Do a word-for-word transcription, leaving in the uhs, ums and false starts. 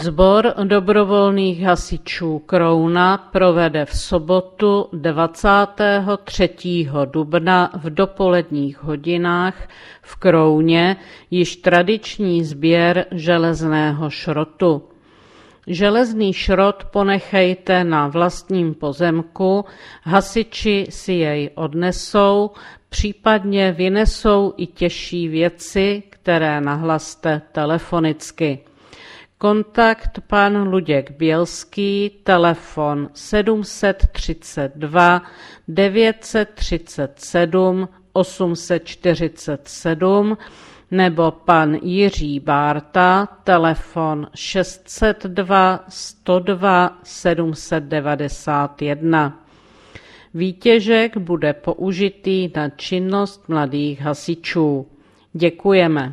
Sbor dobrovolných hasičů Krouna provede v sobotu dvacátého třetího dubna v dopoledních hodinách v Krouně již tradiční sběr železného šrotu. Železný šrot ponechejte na vlastním pozemku, hasiči si jej odnesou, případně vynesou i těžší věci, které nahlaste telefonicky. Kontakt pan Luděk Bělský, telefon sedm set třicet dva devět set třicet sedm osm set čtyřicet sedm nebo pan Jiří Bárta, telefon šest set dva sto dva sedm set devadesát jedna. Výtěžek bude použitý na činnost mladých hasičů. Děkujeme.